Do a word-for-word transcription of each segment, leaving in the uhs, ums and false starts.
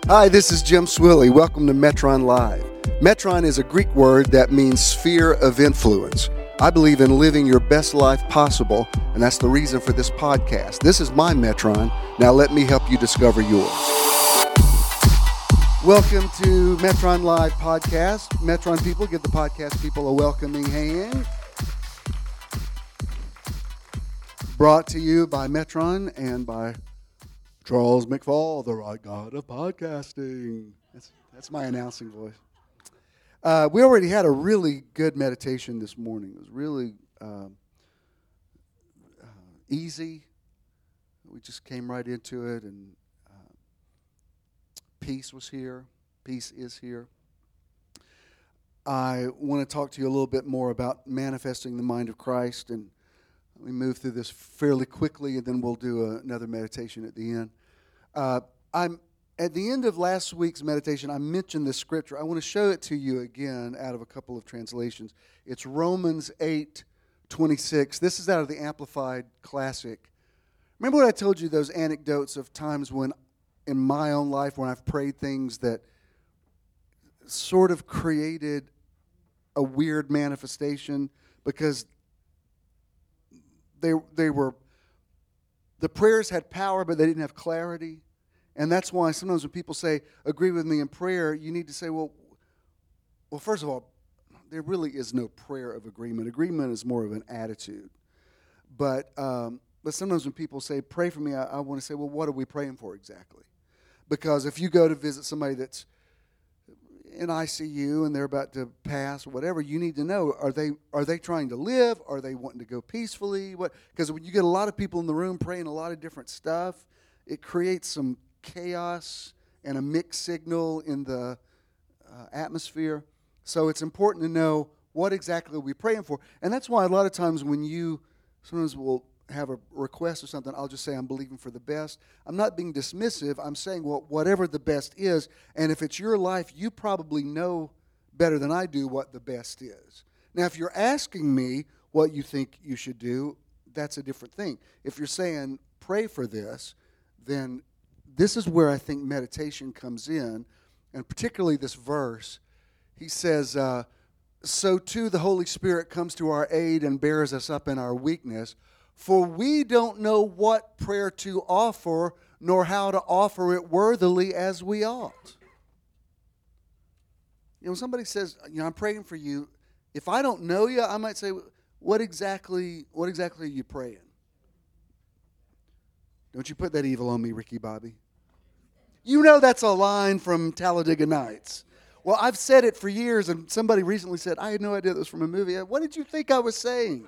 Hi, this is Jim Swilly. Welcome to Metron Live. Metron is a Greek word that means sphere of influence. I believe in living your best life possible, and that's the reason for this podcast. This is my Metron. Now let me help you discover yours. Welcome to Metron Live podcast. Metron people, give the podcast people a welcoming hand. Brought to you by Metron and by Charles McFall, the right god of podcasting. That's, that's my announcing voice. Uh, we already had a really good meditation this morning. It was really um, uh, easy. We just came right into it, and uh, peace was here. Peace is here. I want to talk to you a little bit more about manifesting the mind of Christ, and we move through this fairly quickly, and then we'll do a, another meditation at the end. Uh, I'm at the end of last week's meditation. I mentioned this scripture. I want to show it to you again out of a couple of translations. It's Romans eight twenty-six. This is out of the Amplified Classic. Remember what I told you, those anecdotes of times when, in my own life, when I've prayed things that sort of created a weird manifestation because they they were. The prayers had power, but they didn't have clarity. And that's why sometimes when people say, agree with me in prayer, you need to say, well, well, first of all, there really is no prayer of agreement. Agreement is more of an attitude. But um, but sometimes when people say, pray for me, I, I want to say, well, what are we praying for exactly? Because if you go to visit somebody that's in I C U and they're about to pass or whatever, you need to know, are they are they trying to live? Are they wanting to go peacefully? What? Because when you get a lot of people in the room praying a lot of different stuff, it creates some chaos and a mixed signal in the uh, atmosphere. So it's important to know what exactly are we praying for. And that's why a lot of times when you sometimes will have a request or something, I'll just say I'm believing for the best. I'm not being dismissive. I'm saying, well, whatever the best is, and if it's your life, you probably know better than I do what the best is. Now, if you're asking me what you think you should do, that's a different thing. If you're saying, pray for this, then this is where I think meditation comes in, and particularly this verse. He says, uh, so too the Holy Spirit comes to our aid and bears us up in our weakness. For we don't know what prayer to offer, nor how to offer it worthily as we ought. You know, when somebody says, you know, I'm praying for you, if I don't know you, I might say, what exactly, what exactly are you praying? Don't you put that evil on me, Ricky Bobby. You know that's a line from Talladega Nights. Well, I've said it for years, and somebody recently said, I had no idea that was from a movie. What did you think I was saying?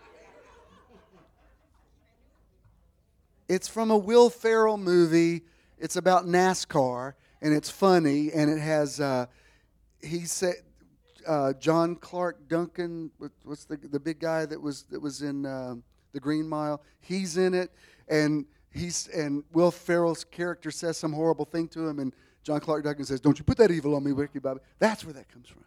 It's from a Will Ferrell movie. It's about NASCAR, and it's funny, and it has, uh, he said, uh, John Clark Duncan, what's the the big guy that was that was in uh, The Green Mile? He's in it, and he's and Will Ferrell's character says some horrible thing to him, and John Clark Duncan says, "Don't you put that evil on me, Ricky Bobby." That's where that comes from.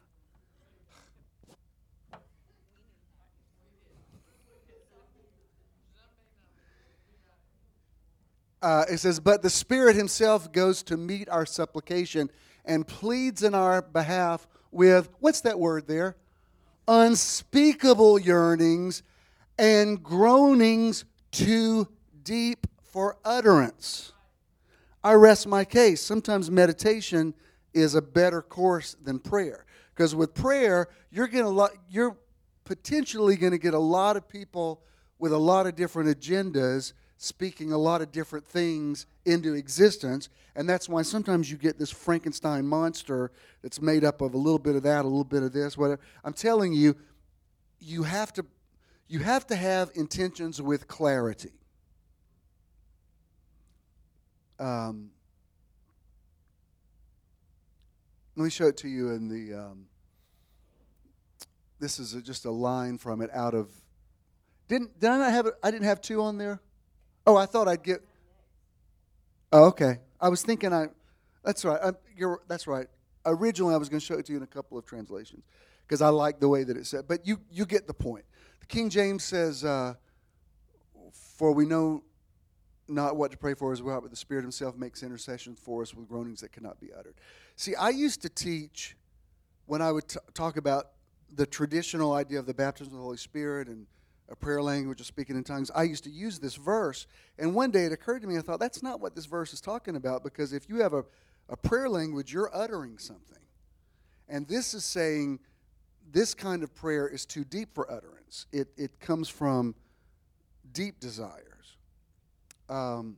Uh, it says, but the Spirit himself goes to meet our supplication and pleads in our behalf with, what's that word there? Unspeakable yearnings and groanings too deep for utterance. I rest my case. Sometimes meditation is a better course than prayer. Because with prayer, you're going to you're potentially going to get a lot of people with a lot of different agendas speaking a lot of different things into existence, and that's why sometimes you get this Frankenstein monster that's made up of a little bit of that, a little bit of this, whatever. I'm telling you, you have to, you have to have intentions with clarity. Um, let me show it to you in the. Um, this is a, just a line from it out of. Didn't did I not have it? I didn't have two on there. Oh, I thought I'd get. Oh, okay. I was thinking I. That's right. I, you're. That's right. Originally, I was going to show it to you in a couple of translations because I like the way that it said. But you, you get the point. The King James says, uh, "For we know not what to pray for as well, but the Spirit himself makes intercession for us with groanings that cannot be uttered. See, I used to teach, when I would t- talk about the traditional idea of the baptism of the Holy Spirit and a prayer language of speaking in tongues, I used to use this verse. And one day it occurred to me, I thought, that's not what this verse is talking about, because if you have a, a prayer language, you're uttering something. And this is saying this kind of prayer is too deep for utterance. It, it comes from deep desires. Um,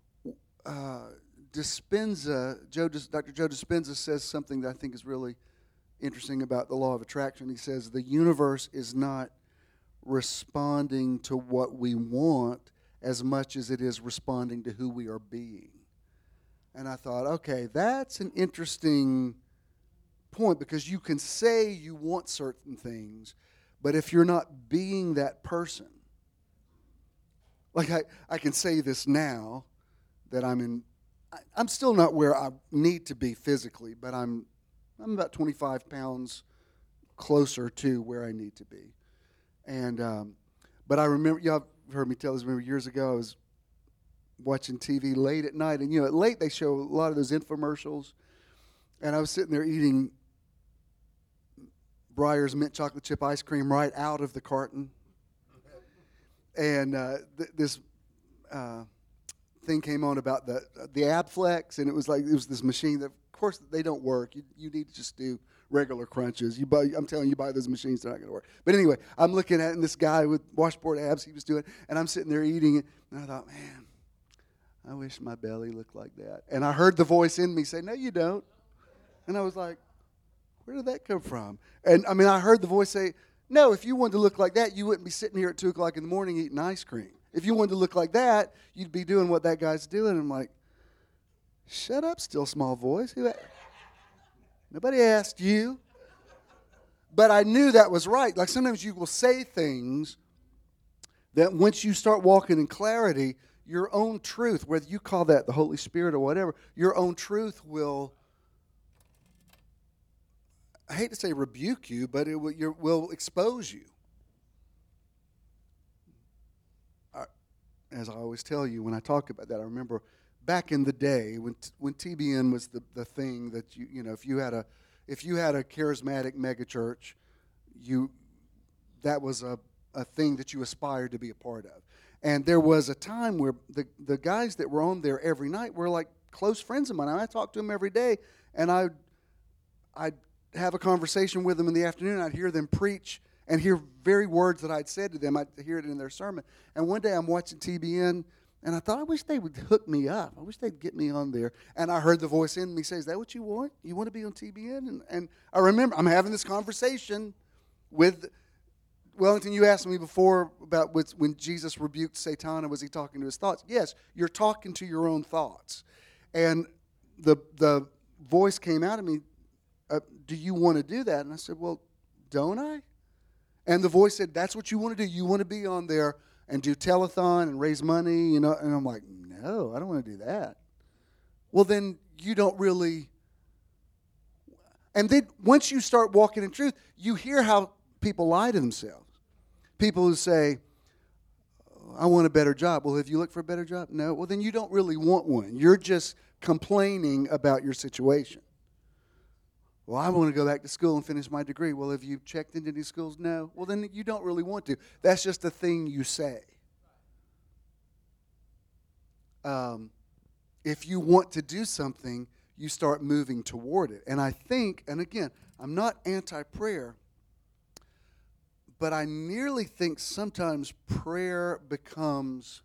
uh, Dispenza, Joe, Doctor Joe Dispenza says something that I think is really interesting about the law of attraction. He says the universe is not responding to what we want as much as it is responding to who we are being. And I thought, okay, that's an interesting point, because you can say you want certain things, but if you're not being that person, like I, I can say this now that I'm in, I, I'm still not where I need to be physically, but I'm I'm about twenty-five pounds closer to where I need to be. And um, but I remember, y'all heard me tell this, remember years ago I was watching T V late at night, and you know at late they show a lot of those infomercials, and I was sitting there eating Breyer's mint chocolate chip ice cream right out of the carton. And uh, th- this uh, thing came on about the the Abflex, and it was like it was this machine that, of course, they don't work. You you need to just do regular crunches. You buy, I'm telling you, buy those machines, they're not going to work. But anyway, I'm looking at it, and this guy with washboard abs, he was doing, and I'm sitting there eating it, and I thought, man, I wish my belly looked like that. And I heard the voice in me say, no, you don't. And I was like, where did that come from? And I mean, I heard the voice say, no, if you wanted to look like that, you wouldn't be sitting here at two o'clock in the morning eating ice cream. If you wanted to look like that, you'd be doing what that guy's doing. And I'm like, shut up, still small voice. Who, nobody asked you. But I knew that was right. Like sometimes you will say things that once you start walking in clarity, your own truth, whether you call that the Holy Spirit or whatever, your own truth will, I hate to say rebuke you, but it will, your, will expose you. I, as I always tell you when I talk about that, I remember back in the day when when T B N was the, the thing that you you know if you had a if you had a charismatic megachurch, you that was a, a thing that you aspired to be a part of. And there was a time where the the guys that were on there every night were like close friends of mine. I talked to them every day, and I I'd have a conversation with them in the afternoon. I'd hear them preach and hear very words that I'd said to them. I'd hear it in their sermon. And one day I'm watching T B N, and I thought, I wish they would hook me up. I wish they'd get me on there. And I heard the voice in me say, is that what you want? You want to be on T B N? And, and I remember I'm having this conversation with Wellington. You asked me before about when Jesus rebuked Satan, was he talking to his thoughts? Yes, you're talking to your own thoughts. And the the voice came out of me, Uh, do you want to do that? And I said, well, don't I? And the voice said, that's what you want to do. You want to be on there and do telethon and raise money, you know? And I'm like, no, I don't want to do that. Well, then you don't really. And then once you start walking in truth, you hear how people lie to themselves. People who say, I want a better job. Well, have you looked for a better job? No. Well, then you don't really want one. You're just complaining about your situation. Well, I want to go back to school and finish my degree. Well, have you checked into any schools? No. Well, then you don't really want to. That's just a thing you say. Um, if you want to do something, you start moving toward it. And I think, and again, I'm not anti-prayer, but I nearly think sometimes prayer becomes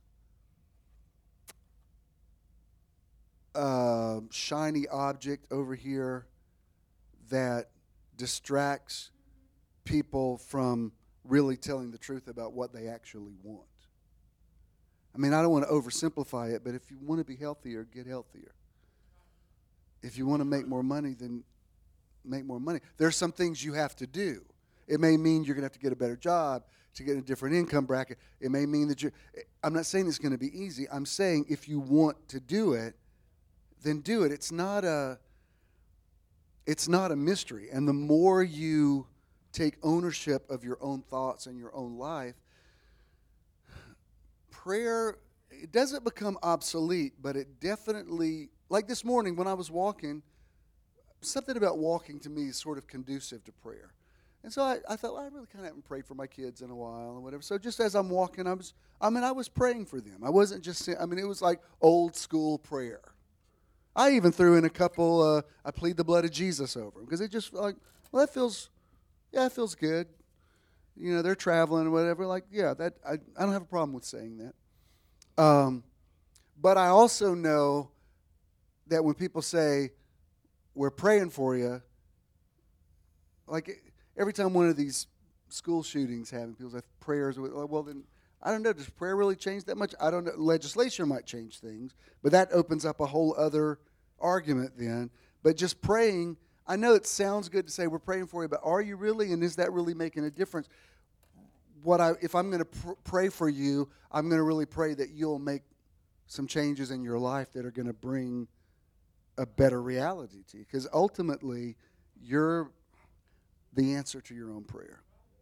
a shiny object over here that distracts people from really telling the truth about what they actually want. I mean, I don't want to oversimplify it, but if you want to be healthier, get healthier. If you want to make more money, then make more money. There's some things you have to do. It may mean you're going to have to get a better job to get a different income bracket. It may mean that you're, I'm not saying it's going to be easy. I'm saying if you want to do it, then do it. It's not a It's not a mystery. And the more you take ownership of your own thoughts and your own life, prayer it doesn't become obsolete, but it definitely, like this morning when I was walking, something about walking to me is sort of conducive to prayer. And so I, I thought, well, I really kind of haven't prayed for my kids in a while and whatever. So just as I'm walking, I was, I mean, I was praying for them. I wasn't just, I mean, it was like old school prayer. I even threw in a couple, uh, I plead the blood of Jesus over them because it just like, well, that feels, yeah, it feels good. You know, they're traveling or whatever. Like, yeah, that I, I don't have a problem with saying that. Um, but I also know that when people say, we're praying for you, like every time one of these school shootings happen, people say prayers, well then, I don't know, does prayer really change that much? I don't know. Legislation might change things, but that opens up a whole other argument then. But just praying, I know it sounds good to say we're praying for you, but are you really, and is that really making a difference? What I, if I'm going to pr- pray for you, I'm going to really pray that you'll make some changes in your life that are going to bring a better reality to you. Because ultimately, you're the answer to your own prayer.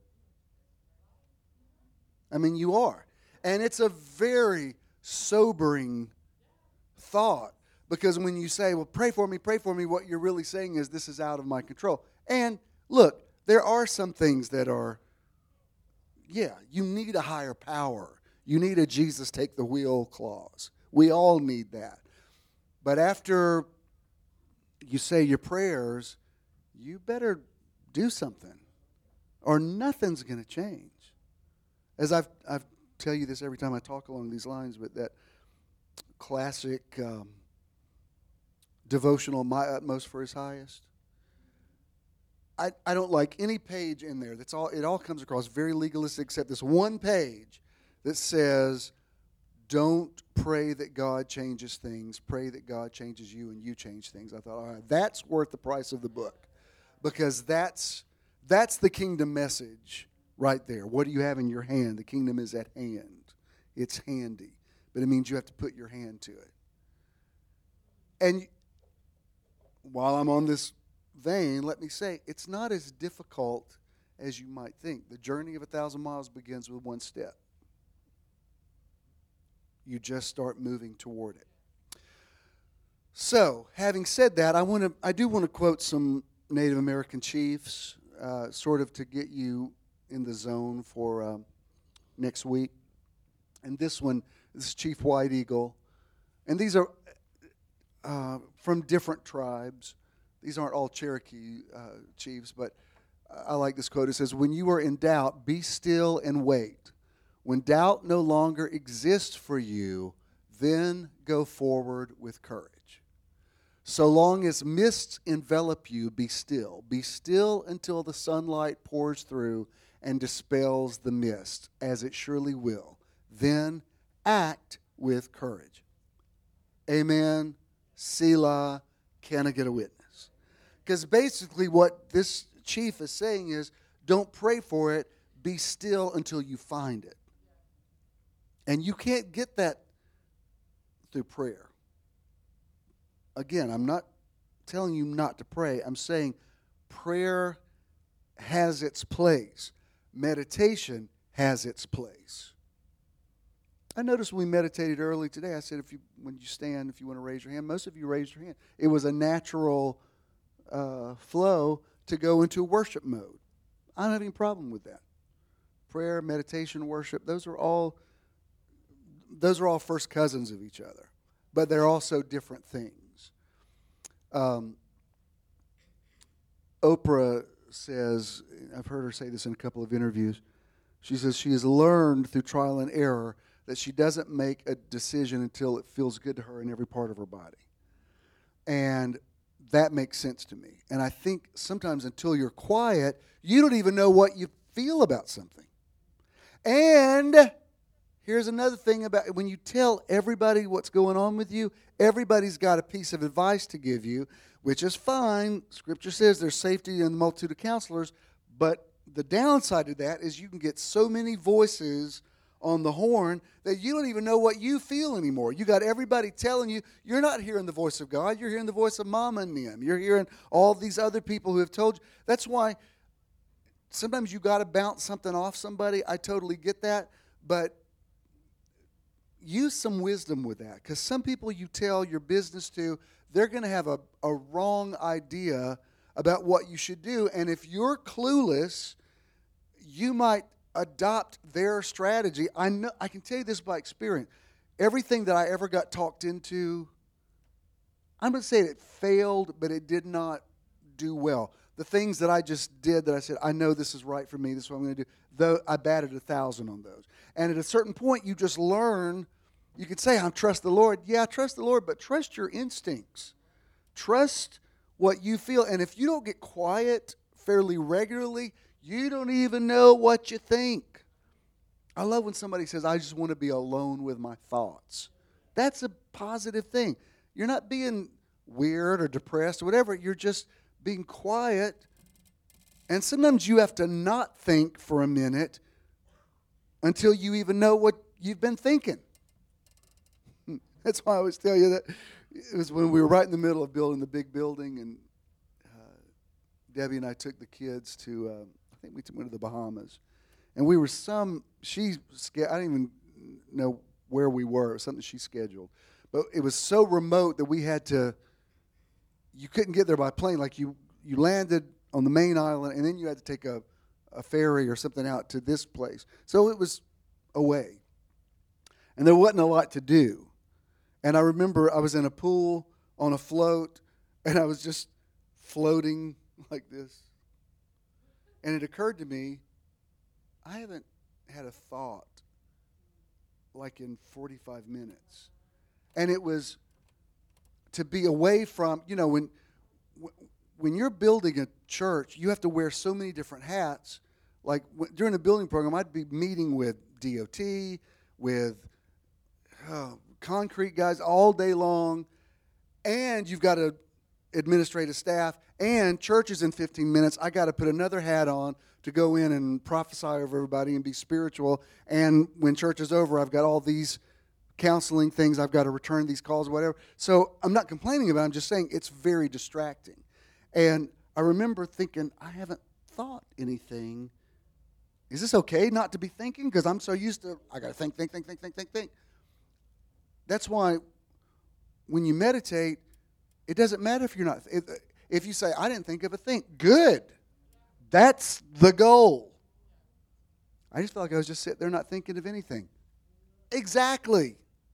I mean, you are. And it's a very sobering thought. Because when you say, well, pray for me, pray for me, what you're really saying is this is out of my control. And look, there are some things that are, yeah, you need a higher power. You need a Jesus take the wheel clause. We all need that. But after you say your prayers, you better do something or nothing's going to change. As I've, I've tell you this every time I talk along these lines, but that classic um, devotional, my utmost for his highest. I, I don't like any page in there. That's all. It all comes across very legalistic, except this one page that says, "Don't pray that God changes things. Pray that God changes you, and you change things." I thought, all right, that's worth the price of the book, because that's that's the kingdom message right there. What do you have in your hand? The kingdom is at hand. It's handy, but it means you have to put your hand to it. And while I'm on this vein, let me say, it's not as difficult as you might think. The journey of a thousand miles begins with one step. You just start moving toward it. So, having said that, I want to, I do want to quote some Native American chiefs, uh, sort of to get you in the zone for um, next week. And this one, this is Chief White Eagle, and these are uh, from different tribes. These aren't all Cherokee uh, chiefs, but I like this quote. It says, "When you are in doubt, be still and wait. When doubt no longer exists for you, then go forward with courage. So long as mists envelop you, be still. Be still until the sunlight pours through and dispels the mist, as it surely will. Then act with courage." Amen. Selah. Can I get a witness? Because basically what this chief is saying is, don't pray for it. Be still until you find it. And you can't get that through prayer. Again, I'm not telling you not to pray. I'm saying prayer has its place. Meditation has its place. I noticed when we meditated early today, I said, if you, when you stand, if you want to raise your hand, most of you raised your hand. It was a natural uh, flow to go into worship mode. I don't have any problem with that. Prayer, meditation, worship, those are all those are all first cousins of each other, but they're also different things. Um, Oprah says, I've heard her say this in a couple of interviews, she says she has learned through trial and error that she doesn't make a decision until it feels good to her in every part of her body. And that makes sense to me. And I think sometimes until you're quiet, you don't even know what you feel about something. And here's another thing about when you tell everybody what's going on with you, everybody's got a piece of advice to give you, which is fine. Scripture says there's safety in the multitude of counselors, but the downside of that is you can get so many voices on the horn that you don't even know what you feel anymore. You got everybody telling you, you're not hearing the voice of God, you're hearing the voice of Mama and them. You're hearing all these other people who have told you. That's why sometimes you got to bounce something off somebody. I totally get that, but use some wisdom with that, because some people you tell your business to, they're going to have a, a wrong idea about what you should do. And if you're clueless, you might adopt their strategy. I know, I can tell you this by experience. Everything that I ever got talked into, I'm going to say it failed, but it did not do well. The things that I just did that I said, I know this is right for me, this is what I'm going to do, though I batted a thousand on those. And at a certain point, you just learn. You could say, I trust the Lord. Yeah, I trust the Lord, but trust your instincts. Trust what you feel. And if you don't get quiet fairly regularly, you don't even know what you think. I love when somebody says, I just want to be alone with my thoughts. That's a positive thing. You're not being weird or depressed or whatever. You're just being quiet. And sometimes you have to not think for a minute until you even know what you've been thinking. That's why I always tell you that it was when we were right in the middle of building the big building, and uh, Debbie and I took the kids to, uh, I think we went to the Bahamas. And we were some, she, I didn't even know where we were. It was something she scheduled. But it was so remote that we had to, you couldn't get there by plane. Like you, you landed on the main island, and then you had to take a, a ferry or something out to this place. So it was away. And there wasn't a lot to do. And I remember I was in a pool on a float, and I was just floating like this. And it occurred to me, I haven't had a thought like in forty-five minutes. And it was to be away from, you know, when when you're building a church, you have to wear so many different hats. Like during the building program, I'd be meeting with D O T, with oh, concrete guys all day long, and you've got a administrative staff, and church is in fifteen minutes. I got to put another hat on to go in and prophesy over everybody and be spiritual. And when church is over, I've got all these counseling things. I've got to return these calls, whatever. So I'm not complaining about it. I'm just saying it's very distracting. And I remember thinking, I haven't thought anything. Is this okay not to be thinking? Because I'm so used to, I got to think, think, think, think, think, think, think. That's why when you meditate, it doesn't matter if you're not, if, if you say, I didn't think of a thing. Good. That's the goal. I just felt like I was just sitting there not thinking of anything. Exactly.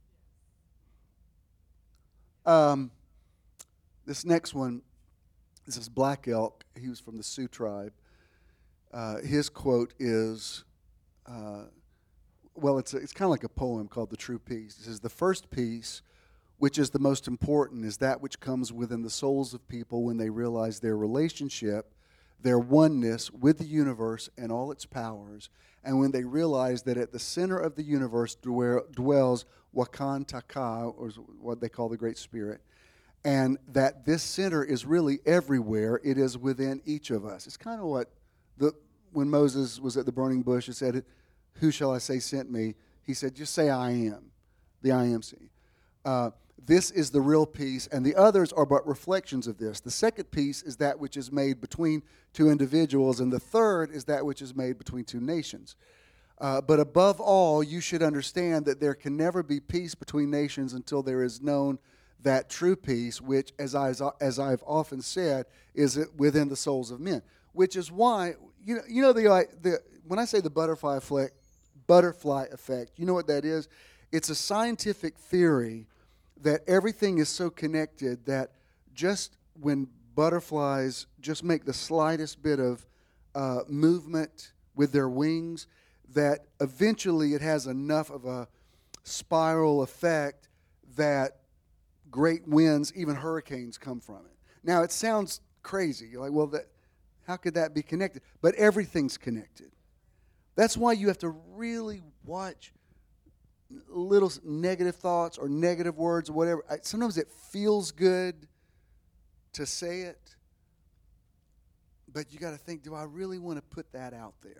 Um, this next one, this is Black Elk. He was from the Sioux tribe. Uh, his quote is, uh, well, it's a, it's kind of like a poem called The True Peace. It says, the first peace, which is the most important, is that which comes within the souls of people when they realize their relationship, their oneness with the universe and all its powers, and when they realize that at the center of the universe dwells Wakan Taka, or what they call the Great Spirit, and that this center is really everywhere. It is within each of us. It's kind of what, the when Moses was at the burning bush, it said, who shall I say sent me? He said, just say I am, the I am see. Uh, This is the real peace, and the others are but reflections of this. The second peace is that which is made between two individuals, and the third is that which is made between two nations. Uh, but above all, you should understand that there can never be peace between nations until there is known that true peace, which, as, I, as I've often said, is within the souls of men. Which is why, you know, you know the, the when I say the butterfly effect, butterfly effect, you know what that is? It's a scientific theory that everything is so connected that just when butterflies just make the slightest bit of uh, movement with their wings, that eventually it has enough of a spiral effect that great winds, even hurricanes, come from it. Now, it sounds crazy. You're like, well, that, how could that be connected? But everything's connected. That's why you have to really watch little negative thoughts or negative words or whatever. Sometimes it feels good to say it, but you got to think, do I really want to put that out there?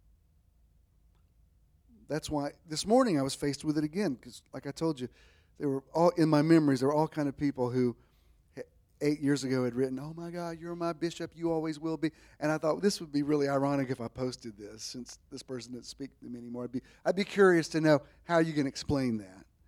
That's why this morning I was faced with it again, because like I told you, there were all in my memories, there were all kind of people who eight years ago had written, oh my God, you're my bishop, you always will be. And I thought, well, this would be really ironic if I posted this, since this person doesn't speak to me anymore. I'd be, I'd be curious to know how you can explain that.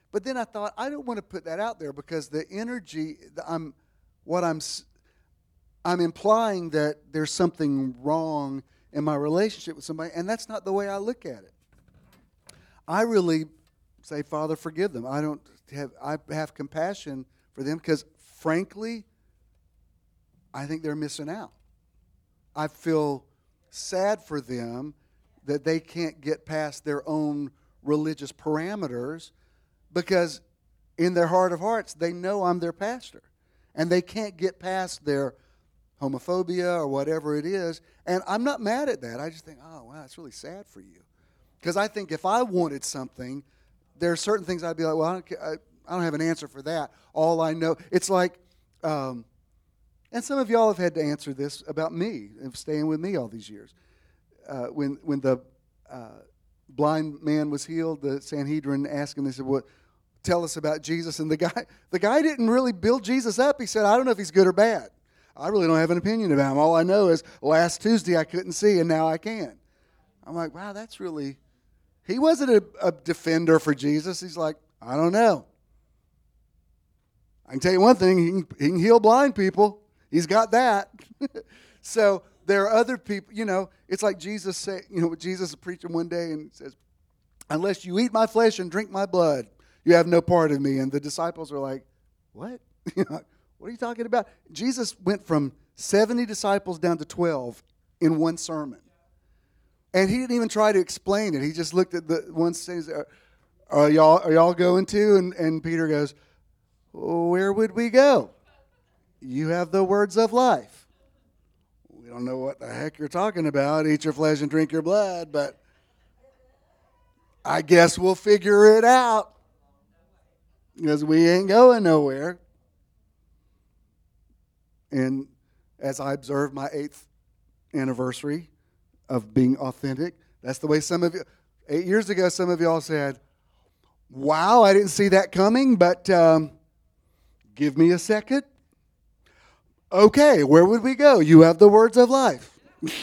But then I thought, I don't want to put that out there because the energy, the, I'm, what I'm, I'm implying that there's something wrong in my relationship with somebody, and that's not the way I look at it. I really say, Father, forgive them. I don't have, I have compassion for them because, frankly, I think they're missing out. I feel sad for them that they can't get past their own religious parameters because in their heart of hearts, they know I'm their pastor. And they can't get past their homophobia or whatever it is. And I'm not mad at that. I just think, oh, wow, it's really sad for you. Because I think if I wanted something, there are certain things I'd be like, well, I don't, I, I don't have an answer for that. All I know, it's like, um, and some of y'all have had to answer this about me and staying with me all these years. Uh, when when the uh, blind man was healed, the Sanhedrin asked him, they said, well, tell us about Jesus. And the guy, the guy didn't really build Jesus up. He said, I don't know if he's good or bad. I really don't have an opinion about him. All I know is last Tuesday I couldn't see and now I can. I'm like, wow, that's really... He wasn't a, a defender for Jesus. He's like, I don't know. I can tell you one thing, he can, he can heal blind people. He's got that. So there are other people, you know, it's like Jesus say, you know, Jesus is preaching one day and says, unless you eat my flesh and drink my blood, you have no part of me. And the disciples are like, what? What are you talking about? Jesus went from seventy disciples down to twelve in one sermon. And he didn't even try to explain it. He just looked at the one saying, are, are y'all are y'all going to? And, and Peter goes, where would we go? You have the words of life. We don't know what the heck you're talking about. Eat your flesh and drink your blood, but I guess we'll figure it out because we ain't going nowhere. And as I observe my eighth anniversary of being authentic, that's the way some of you, eight years ago, some of y'all said, wow, I didn't see that coming, but um, give me a second. Okay, where would we go? You have the words of life.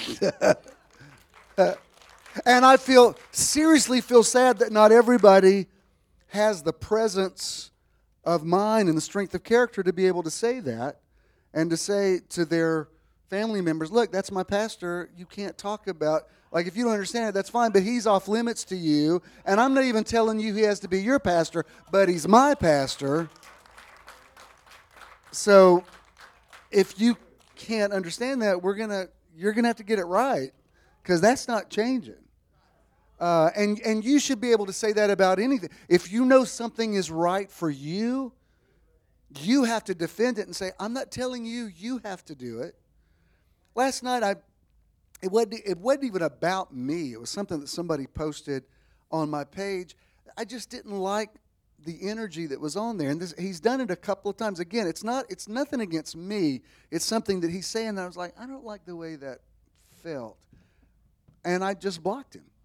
And I feel, seriously feel sad that not everybody has the presence of mind and the strength of character to be able to say that and to say to their family members, look, that's my pastor. You can't talk about, like if you don't understand it, that's fine, but he's off limits to you. And I'm not even telling you he has to be your pastor, but he's my pastor. So if you can't understand that, we're gonna you're gonna have to get it right, because that's not changing. Uh, and and you should be able to say that about anything. If you know something is right for you, you have to defend it and say, I'm not telling you you have to do it. Last night, I it wasn't it wasn't even about me. It was something that somebody posted on my page. I just didn't like the energy that was on there, and this, he's done it a couple of times. Again, it's not it's nothing against me. It's something that he's saying that I was like, I don't like the way that felt, and I just blocked him.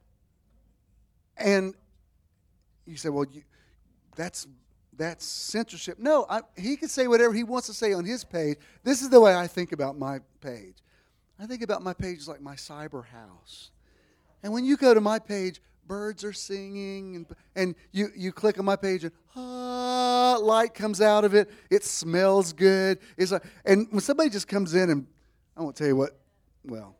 And you say, well, you, that's that's censorship. No, I, he can say whatever he wants to say on his page. This is the way I think about my page. I think about my page like my cyber house. And when you go to my page, birds are singing, and and you, you click on my page, and ah, light comes out of it. It smells good. It's like, and when somebody just comes in, and I won't tell you what, well,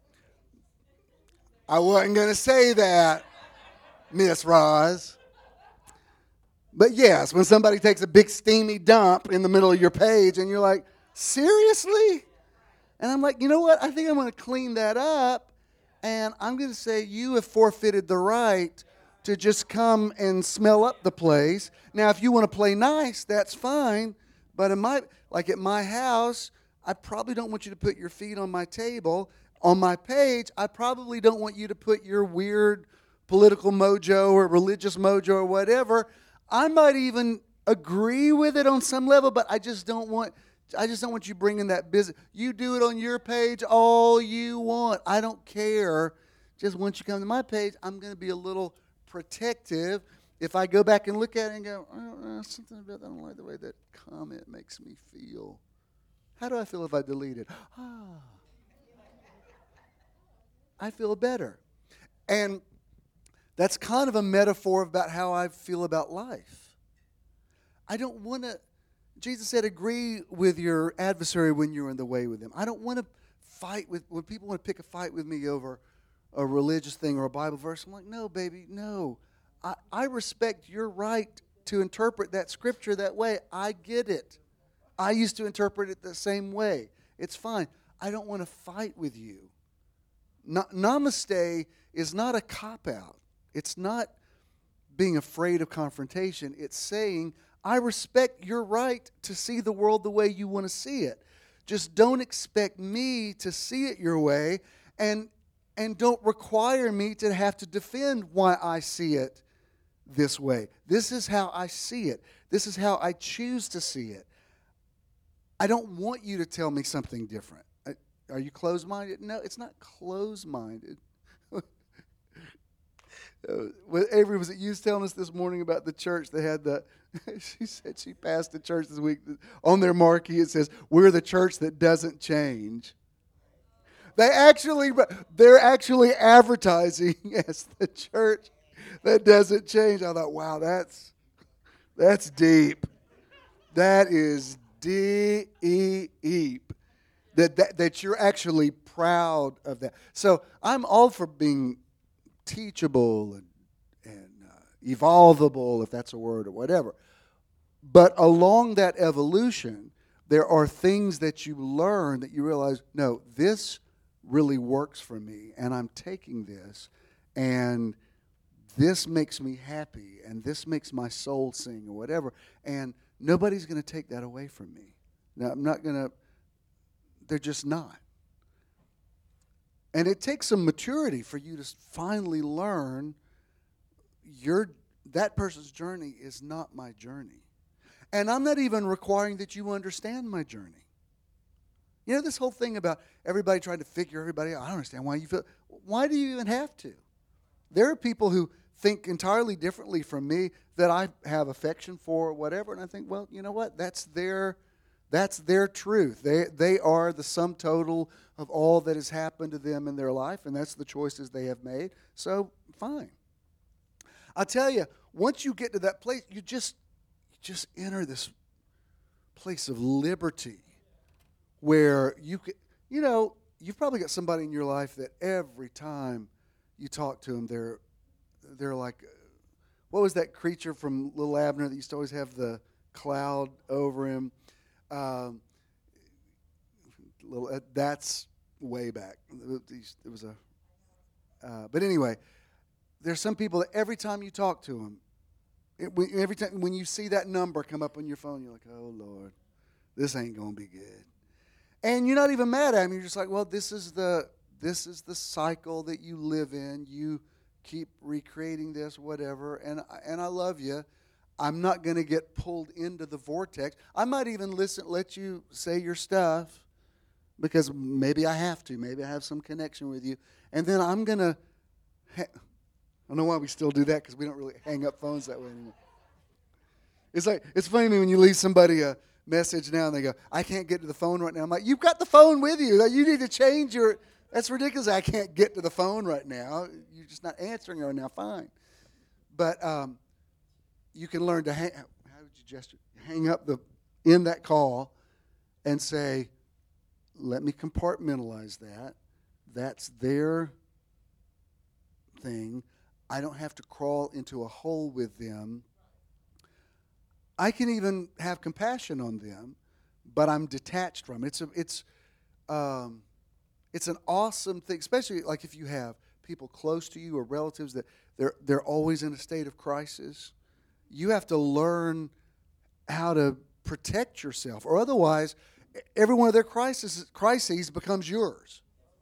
I wasn't going to say that, Miss Roz. But yes, when somebody takes a big steamy dump in the middle of your page, and you're like, seriously? And I'm like, you know what? I think I'm going to clean that up. And I'm going to say you have forfeited the right to just come and smell up the place. Now, if you want to play nice, that's fine. But in my, like at my house, I probably don't want you to put your feet on my table. On my page, I probably don't want you to put your weird political mojo or religious mojo or whatever. I might even agree with it on some level, but I just don't want... I just don't want you bringing that business. You do it on your page all you want. I don't care. Just once you come to my page, I'm going to be a little protective. If I go back and look at it and go, oh, something about that, I don't like the way that comment makes me feel. How do I feel if I delete it? Ah, I feel better. And that's kind of a metaphor about how I feel about life. I don't want to, Jesus said, agree with your adversary when you're in the way with him. I don't want to fight with, when people want to pick a fight with me over a religious thing or a Bible verse. I'm like, no, baby, no. I, I respect your right to interpret that scripture that way. I get it. I used to interpret it the same way. It's fine. I don't want to fight with you. Na- namaste is not a cop-out. It's not being afraid of confrontation. It's saying, I respect your right to see the world the way you want to see it. Just don't expect me to see it your way, and, and don't require me to have to defend why I see it this way. This is how I see it. This is how I choose to see it. I don't want you to tell me something different. Are you closed-minded? No, it's not closed-minded. When Avery was at you telling us this morning about the church, they had the, she said she passed the church this week. On their marquee it says, we're the church that doesn't change. They actually, they're actually advertising as the church that doesn't change. I thought, wow, that's, that's deep. That is deep. That, that, that you're actually proud of that. So I'm all for being teachable and, and uh, evolvable, if that's a word or whatever. But along that evolution, there are things that you learn that you realize, no, this really works for me, and I'm taking this, and this makes me happy, and this makes my soul sing or whatever, and nobody's going to take that away from me. Now, I'm not going to, they're just not. And it takes some maturity for you to finally learn your that person's journey is not my journey. And I'm not even requiring that you understand my journey. You know, this whole thing about everybody trying to figure everybody out, I don't understand why you feel, why do you even have to? There are people who think entirely differently from me that I have affection for or whatever, and I think, well, you know what? That's their That's their truth. They they are the sum total of all that has happened to them in their life, and that's the choices they have made. So, fine. I tell you, once you get to that place, you just you just enter this place of liberty where you can, you know, you've probably got somebody in your life that every time you talk to them, they're they're like, what was that creature from Little Abner that used to always have the cloud over him? Um, little, uh, that's way back. It was a, uh, but anyway, there's some people that every time you talk to them, it, every time when you see that number come up on your phone, you're like, oh Lord, this ain't gonna be good. And you're not even mad at them. You're just like, well, this is the this is the cycle that you live in. You keep recreating this, whatever. And and I love you. I'm not going to get pulled into the vortex. I might even listen, let you say your stuff because maybe I have to. Maybe I have some connection with you. And then I'm going to, ha- I don't know why we still do that because we don't really hang up phones that way anymore. It's like, it's funny to me when you leave somebody a message now and they go, I can't get to the phone right now. I'm like, you've got the phone with you. You need to change your, that's ridiculous. I can't get to the phone right now. You're just not answering right now. Fine. But, um, you can learn to hang, how would you gesture? Hang up the in that call and say, let me compartmentalize that. That's their thing. I don't have to crawl into a hole with them. I can even have compassion on them, but I'm detached from it. It's a, it's um, it's an awesome thing, especially like if you have people close to you or relatives that they're they're always in a state of crisis. You have to learn how to protect yourself, or otherwise, every one of their crises, crises becomes yours.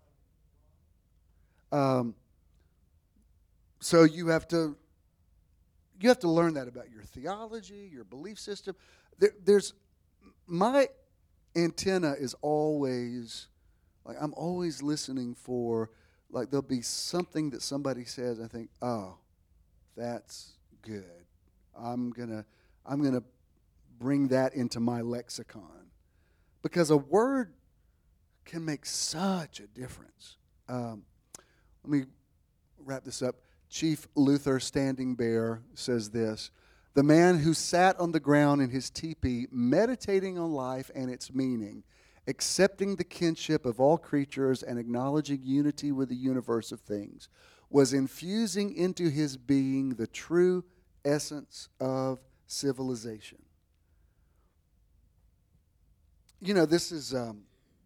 Um, so you have to you have to learn that about your theology, your belief system. There, there's my antenna is always like I'm always listening for like there'll be something that somebody says. I think, oh, that's good. I'm gonna I'm gonna bring that into my lexicon because a word can make such a difference. Um, let me wrap this up. Chief Luther Standing Bear says this: The man who sat on the ground in his teepee, meditating on life and its meaning, accepting the kinship of all creatures and acknowledging unity with the universe of things, was infusing into his being the true essence of civilization. You know, this is um,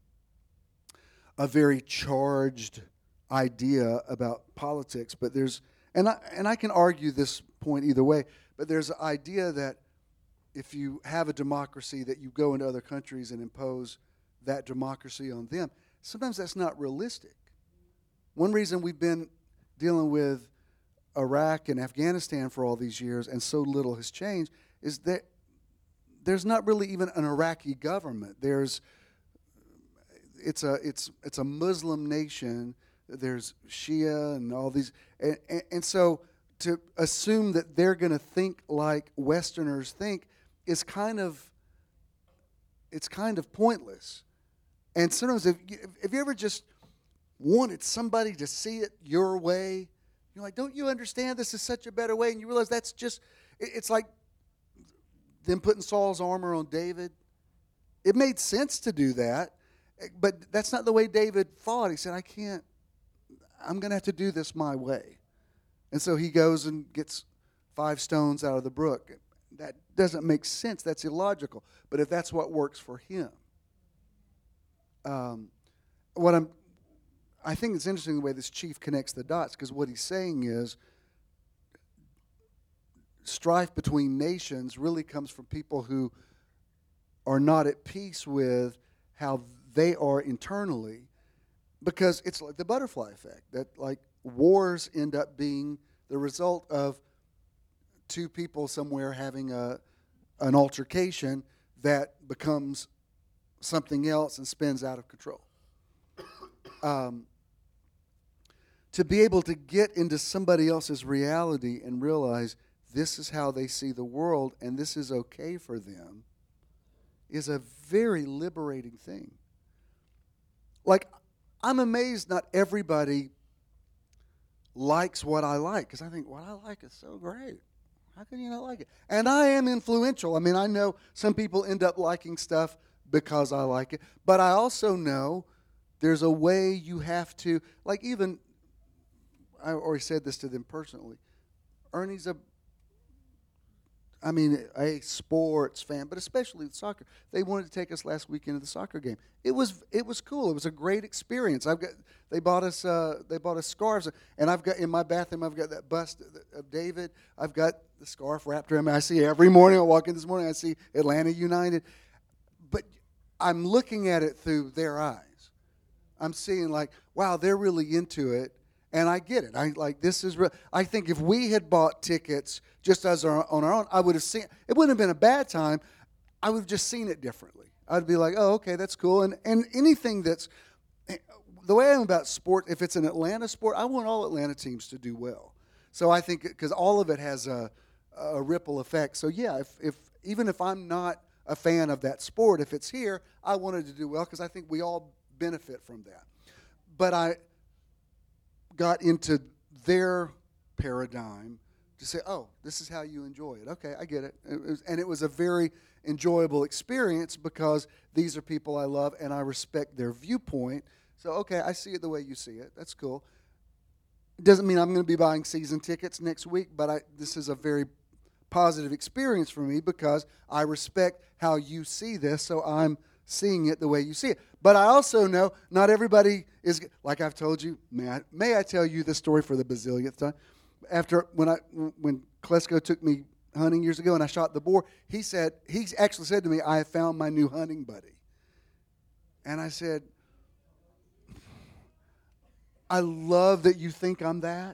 a very charged idea about politics, but there's, and I, and I can argue this point either way, but there's an idea that if you have a democracy, that you go into other countries and impose that democracy on them. Sometimes that's not realistic. One reason we've been dealing with Iraq and Afghanistan for all these years and so little has changed is that there's not really even an Iraqi government. There's it's a it's it's a Muslim nation. There's Shia and all these, and, and, and so to assume that they're going to think like Westerners think is kind of it's kind of pointless. And sometimes, if you, if you ever just wanted somebody to see it your way, you're like, don't you understand this is such a better way? And you realize that's just, it, it's like them putting Saul's armor on David. It made sense to do that, but that's not the way David thought. He said, I can't, I'm going to have to do this my way. And so he goes and gets five stones out of the brook. That doesn't make sense. That's illogical. But if that's what works for him. Um, what I'm, I think it's interesting the way this chief connects the dots, because what he's saying is strife between nations really comes from people who are not at peace with how they are internally, because it's like the butterfly effect, that like wars end up being the result of two people somewhere having a an altercation that becomes something else and spins out of control. Um, to be able to get into somebody else's reality and realize this is how they see the world and this is okay for them is a very liberating thing. Like, I'm amazed not everybody likes what I like, because I think what I like is so great. How can you not like it? And I am influential. I mean, I know some people end up liking stuff because I like it, but I also know there's a way you have to, like even, I already said this to them personally, Ernie's a, I mean, a sports fan, but especially with soccer. They wanted to take us last weekend to the soccer game. It was it was cool. It was a great experience. I've got they bought us uh, they bought us scarves, and I've got in my bathroom I've got that bust of David. I've got the scarf wrapped around me. I see every morning. I walk in this morning. I see Atlanta United, but I'm looking at it through their eyes. I'm seeing like, wow, they're really into it. And I get it. I like this is real. I think if we had bought tickets just as our, on our own, I would have seen. It wouldn't have been a bad time. I would have just seen it differently. I'd be like, oh, okay, that's cool. And and anything that's the way I am about sport. If it's an Atlanta sport, I want all Atlanta teams to do well. So I think because all of it has a, a ripple effect. So yeah, if if even if I'm not a fan of that sport, if it's here, I wanted to do well because I think we all benefit from that. But I got into their paradigm to say, oh, this is how you enjoy it. Okay, I get it. It was, and it was a very enjoyable experience because these are people I love and I respect their viewpoint. So, okay, I see it the way you see it. That's cool. It doesn't mean I'm going to be buying season tickets next week, but I, this is a very positive experience for me because I respect how you see this, so I'm seeing it the way you see it. But I also know not everybody is, like I've told you, may I, may I tell you this story for the bazillionth time? After, when I when Klesko took me hunting years ago and I shot the boar, he said, he actually said to me, I have found my new hunting buddy. And I said, I love that you think I'm that.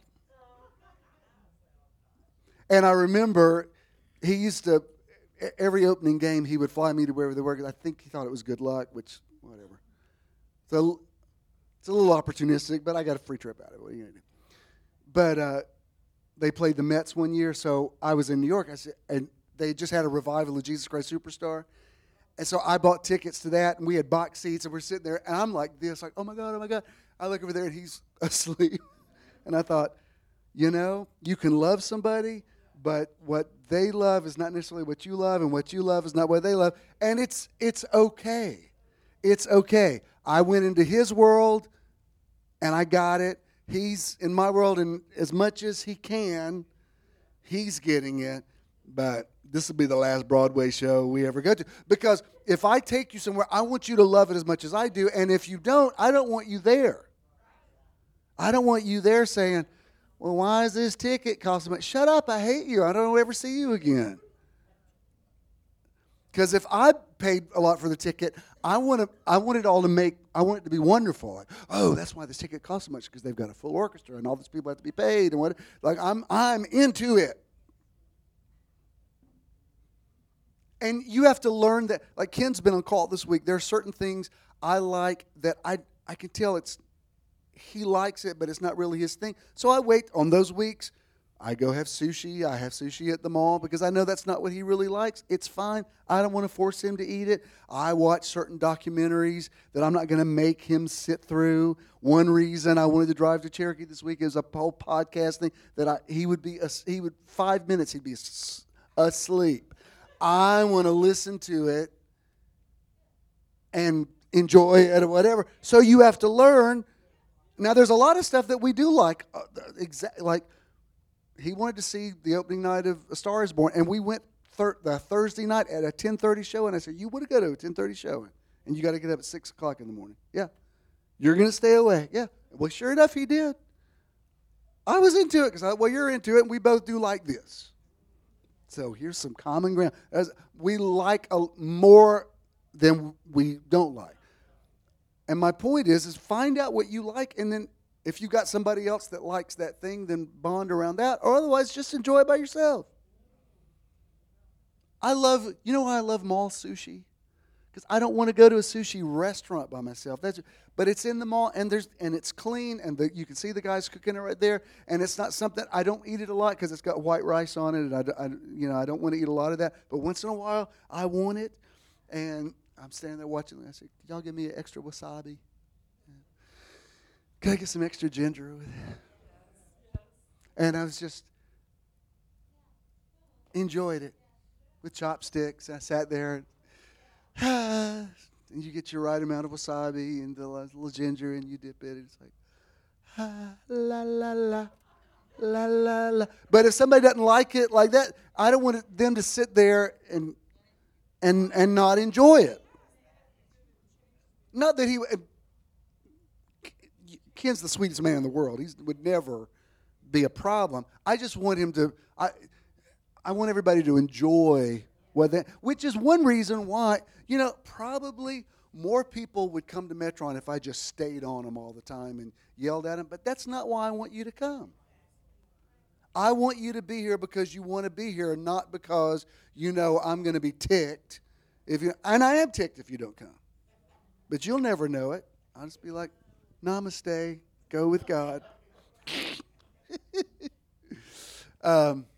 And I remember he used to, every opening game, he would fly me to wherever they were because I think he thought it was good luck, which, whatever. So it's a little opportunistic, but I got a free trip out of it. What are you going to do? But uh, they played the Mets one year, so I was in New York, I said, and they just had a revival of Jesus Christ Superstar. And so I bought tickets to that, and we had box seats, and we're sitting there, and I'm like this, like, oh, my God, oh, my God. I look over there, and he's asleep. And I thought, you know, you can love somebody, but what they love is not necessarily what you love, and what you love is not what they love. And it's it's okay. It's okay. I went into his world, and I got it. He's in my world, and as much as he can, he's getting it. But this will be the last Broadway show we ever go to. Because if I take you somewhere, I want you to love it as much as I do. And if you don't, I don't want you there. I don't want you there saying, well, why is this ticket costing much? Shut up, I hate you. I don't ever see you again. Because if I paid a lot for the ticket, I want to. I want it all to make. I want it to be wonderful. Like, oh, that's why this ticket costs so much, because they've got a full orchestra and all these people have to be paid and what. Like I'm. I'm into it. And you have to learn that. Like Ken's been on call this week. There are certain things I like that I. I can tell it's. He likes it, but it's not really his thing. So I wait on those weeks. I go have sushi. I have sushi at the mall because I know that's not what he really likes. It's fine. I don't want to force him to eat it. I watch certain documentaries that I'm not going to make him sit through. One reason I wanted to drive to Cherokee this week is a whole podcast thing that I, he would be, he would, five minutes he'd be asleep. I want to listen to it and enjoy it or whatever. So you have to learn. Now, there's a lot of stuff that we do like, uh, exa- like he wanted to see the opening night of A Star Is Born, and we went thir- the Thursday night at a ten thirty show, and I said, you want to go to a ten thirty show, and you got to get up at six o'clock in the morning. Yeah. You're going to stay away. Yeah. Well, sure enough, he did. I was into it because, I well, you're into it, and we both do like this. So here's some common ground. As we like a, more than we don't like. And my point is, is find out what you like, and then if you got somebody else that likes that thing, then bond around that, or otherwise just enjoy it by yourself. I love, you know why I love mall sushi? Because I don't want to go to a sushi restaurant by myself. That's, but it's in the mall, and there's and it's clean, and the, you can see the guys cooking it right there, and it's not something, I don't eat it a lot because it's got white rice on it, and I, I, you know, I don't want to eat a lot of that, but once in a while, I want it, and I'm standing there watching, and I say, y'all give me an extra wasabi? Can I get some extra ginger with it? And I was just enjoyed it with chopsticks. I sat there, and, ah, and you get your right amount of wasabi and the little ginger, and you dip it. And it's like, ah, la la la, la la la. But if somebody doesn't like it like that, I don't want them to sit there and and and not enjoy it. Not that he. Ken's the sweetest man in the world. He would never be a problem. I just want him to, I I want everybody to enjoy what they, which is one reason why, you know, probably more people would come to Metron if I just stayed on them all the time and yelled at them, but that's not why I want you to come. I want you to be here because you want to be here, not because you know I'm going to be ticked. If you, and I am ticked if you don't come. But you'll never know it. I'll just be like, namaste, go with God. um,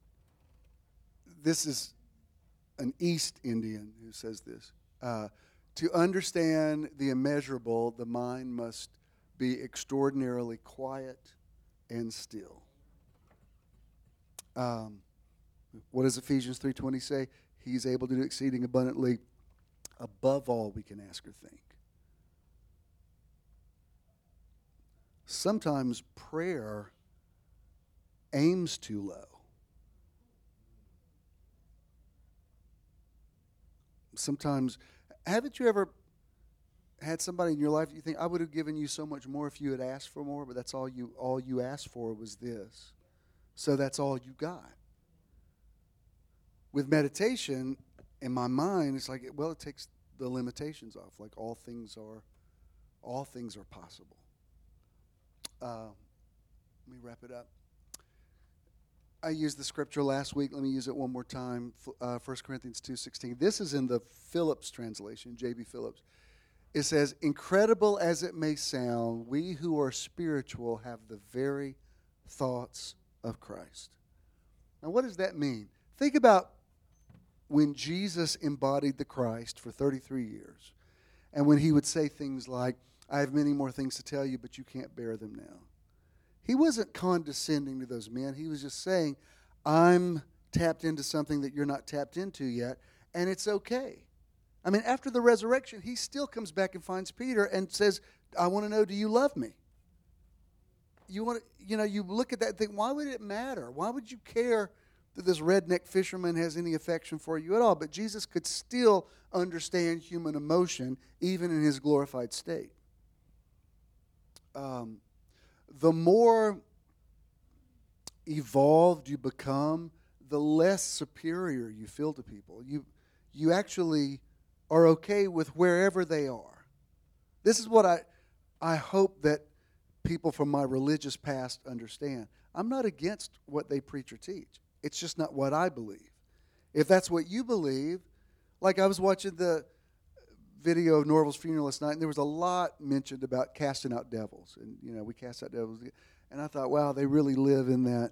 this is an East Indian who says this. Uh, to understand the immeasurable, the mind must be extraordinarily quiet and still. Um, what does Ephesians three twenty say? He's able to do exceeding abundantly above all we can ask or think. Sometimes prayer aims too low. Sometimes, haven't you ever had somebody in your life you think, I would have given you so much more if you had asked for more, but that's all you all you asked for was this. So that's all you got. With meditation, in my mind, it's like, well, it takes the limitations off. Like all things are, all things are possible. Uh, let me wrap it up. I used the scripture last week. Let me use it one more time. Uh, First Corinthians two sixteen. This is in the Phillips translation, J B Phillips. It says, incredible as it may sound, we who are spiritual have the very thoughts of Christ. Now, what does that mean? Think about when Jesus embodied the Christ for thirty-three years, and when he would say things like, I have many more things to tell you, but you can't bear them now. He wasn't condescending to those men. He was just saying, I'm tapped into something that you're not tapped into yet, and it's okay. I mean, after the resurrection, he still comes back and finds Peter and says, I want to know, do you love me? You want to, you know, you look at that and think, why would it matter? Why would you care that this redneck fisherman has any affection for you at all? But Jesus could still understand human emotion, even in his glorified state. Um, the more evolved you become, the less superior you feel to people. You, you actually are okay with wherever they are. This is what I, I hope that people from my religious past understand. I'm not against what they preach or teach. It's just not what I believe. If that's what you believe, like I was watching the video of Norval's funeral last night, and there was a lot mentioned about casting out devils. And, you know, we cast out devils. And I thought, wow, they really live in that,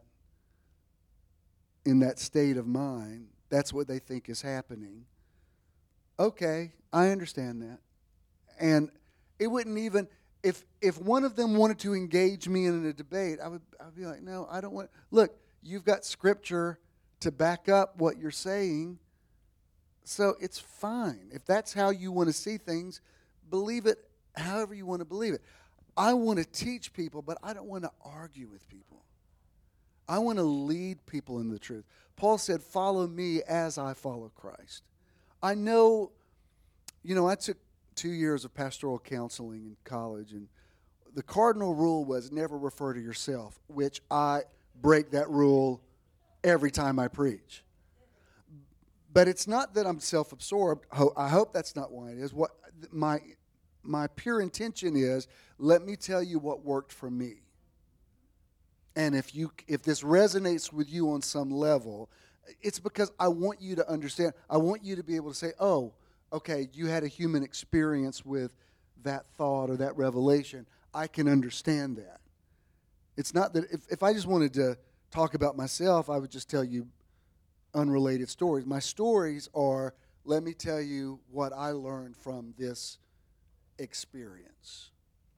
in that state of mind. That's what they think is happening. Okay, I understand that. And it wouldn't even, if if one of them wanted to engage me in a debate, I would I would be like, no, I don't want, look, you've got scripture to back up what you're saying, so it's fine. If that's how you want to see things, believe it however you want to believe it. I want to teach people, but I don't want to argue with people. I want to lead people in the truth. Paul said, follow me as I follow Christ. I know, you know, I took two years of pastoral counseling in college, and the cardinal rule was never refer to yourself, which I break that rule every time I preach. But it's not that I'm self-absorbed. I hope that's not why it is. What my my pure intention is, let me tell you what worked for me. And if you if this resonates with you on some level, it's because I want you to understand. I want you to be able to say, oh, okay, you had a human experience with that thought or that revelation. I can understand that. It's not that if, if I just wanted to talk about myself, I would just tell you unrelated stories. My stories are, let me tell you what I learned from this experience.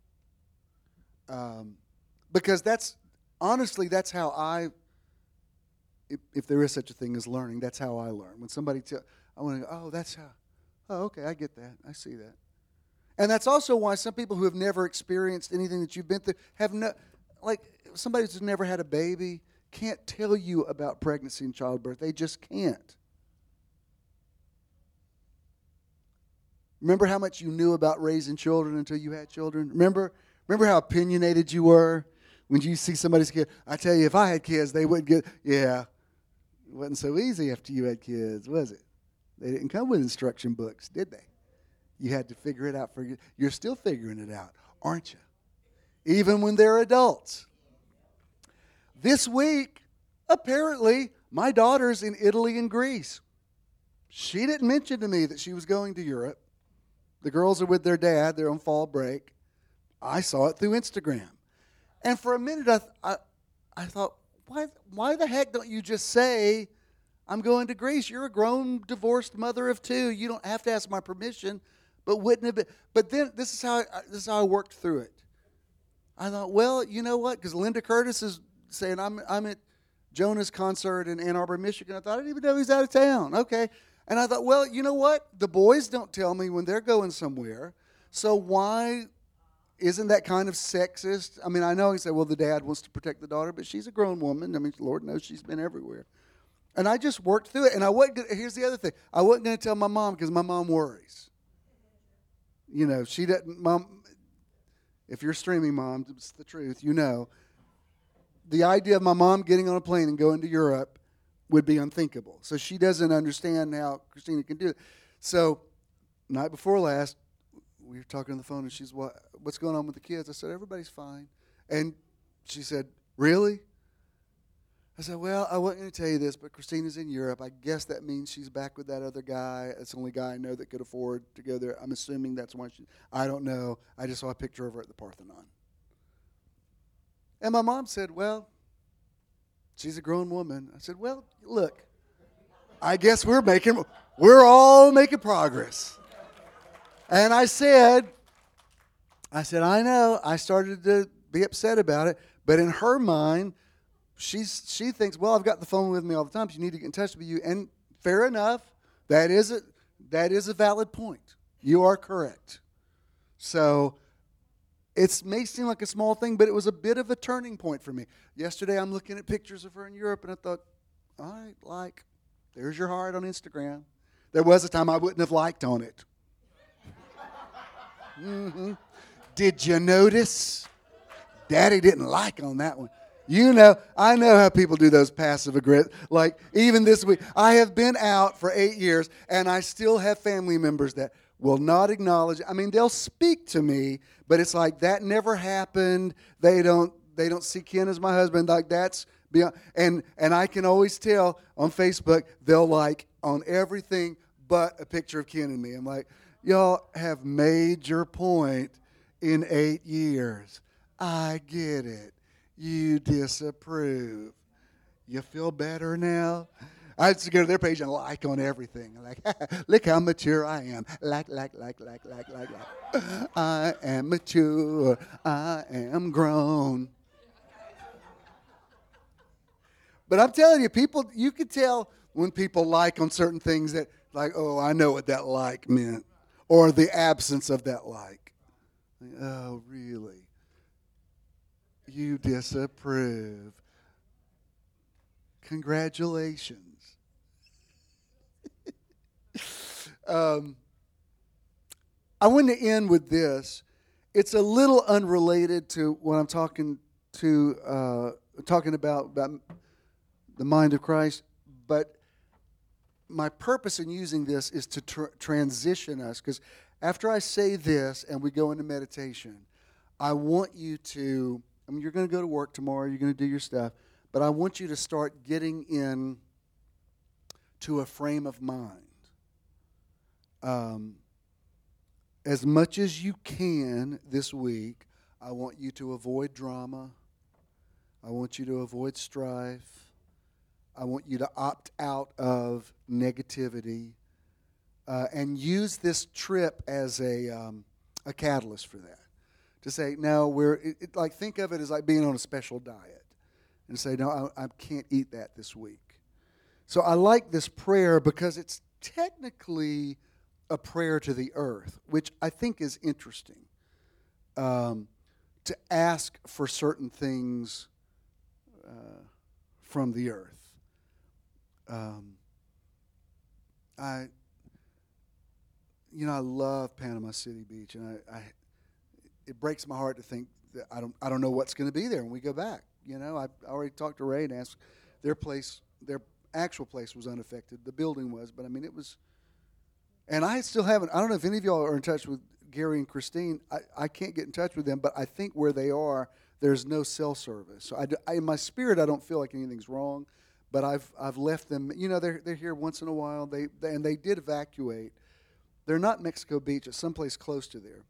Um, because that's, honestly, that's how I, if, if there is such a thing as learning, that's how I learn. When somebody tells, I want to go, oh, that's how, oh, okay, I get that. I see that. And that's also why some people who have never experienced anything that you've been through have no, like somebody who's never had a baby can't tell you about pregnancy and childbirth. They just can't. Remember how much you knew about raising children until you had children? Remember, remember how opinionated you were when you see somebody's kid? I tell you, if I had kids, they wouldn't get, yeah. It wasn't so easy after you had kids, was it? They didn't come with instruction books, did they? You had to figure it out for you. You're still figuring it out, aren't you? Even when they're adults. This week, apparently, my daughter's in Italy and Greece. She didn't mention to me that she was going to Europe. The girls are with their dad. They're on fall break. I saw it through Instagram. And for a minute, I, I, I thought, why, why the heck don't you just say, I'm going to Greece? You're a grown, divorced mother of two. You don't have to ask my permission. But wouldn't have been. But then this is how I, this is how I worked through it. I thought, well, you know what? Because Linda Curtis is saying I'm I'm at Jonah's concert in Ann Arbor, Michigan. I thought I didn't even know he's out of town. Okay, and I thought, well, you know what? The boys don't tell me when they're going somewhere. So why isn't that kind of sexist? I mean, I know he said, well, the dad wants to protect the daughter, but she's a grown woman. I mean, Lord knows she's been everywhere. And I just worked through it. And I wasn't gonna, here's the other thing. I wasn't going to tell my mom because my mom worries. You know, she doesn't, Mom, if you're streaming, Mom, it's the truth, you know. The idea of my mom getting on a plane and going to Europe would be unthinkable. So she doesn't understand how Christina can do it. So, night before last, we were talking on the phone, and she's, what, what's going on with the kids? I said, everybody's fine. And she said, really? I said, well, I wasn't going to tell you this, but Christina's in Europe. I guess that means she's back with that other guy. It's the only guy I know that could afford to go there. I'm assuming that's why she, I don't know. I just saw a picture of her at the Parthenon. And my mom said, well, she's a grown woman. I said, well, look, I guess we're making, we're all making progress. And I said, I said, I know. I started to be upset about it. But in her mind, she's she thinks, well, I've got the phone with me all the time. So you need to get in touch with you. And fair enough. That is a that is a valid point. You are correct. So it may seem like a small thing, but it was a bit of a turning point for me. Yesterday, I'm looking at pictures of her in Europe, and I thought, all right, like, there's your heart on Instagram. There was a time I wouldn't have liked on it. Mm-hmm. Did you notice? Daddy didn't like on that one. You know, I know how people do those passive aggressive. Like, even this week, I have been out for eight years, and I still have family members that will not acknowledge. I mean, they'll speak to me, but it's like that never happened. They don't. They don't see Ken as my husband. Like that's beyond. And and I can always tell on Facebook they'll like on everything but a picture of Ken and me. I'm like, y'all have made your point in eight years. I get it. You disapprove. You feel better now? I just go to their page and like on everything. I'm like, look how mature I am. Like, like, like, like, like, like, like. I am mature. I am grown. But I'm telling you, people, you can tell when people like on certain things that, like, oh, I know what that like meant. Or the absence of that like. Oh, really? You disapprove. Congratulations. um, I want to end with this. It's a little unrelated to what I'm talking to, uh, talking about, about the mind of Christ, but my purpose in using this is to tr- transition us, because after I say this and we go into meditation, I want you to, I mean, you're going to go to work tomorrow, you're going to do your stuff, but I want you to start getting in to a frame of mind. Um, as much as you can this week, I want you to avoid drama. I want you to avoid strife. I want you to opt out of negativity uh, and use this trip as a um, a catalyst for that. To say, no, we're it, it, like think of it as like being on a special diet, and say, no, I, I can't eat that this week. So I like this prayer because it's technically a prayer to the earth, which I think is interesting. Um, to ask for certain things uh, from the earth. Um, I, you know, I love Panama City Beach, and I, I, it breaks my heart to think that I don't, I don't know what's going to be there when we go back. You know, I already talked to Ray and asked, their place, their actual place was unaffected. The building was, but I mean, it was, and I still haven't. I don't know if any of y'all are in touch with Gary and Christine. I, I can't get in touch with them, but I think where they are, there's no cell service. So I, I, in my spirit, I don't feel like anything's wrong. But I've I've left them. You know, they're they're here once in a while. They, they and they did evacuate. They're not Mexico Beach. It's someplace close to there.